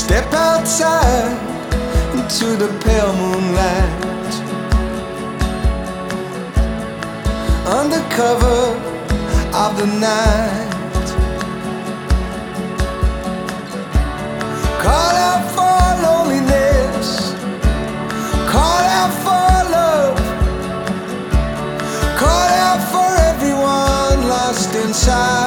Step outside into the pale moonlight, under cover of the night. Call out for loneliness, call out for love, call out for everyone lost inside.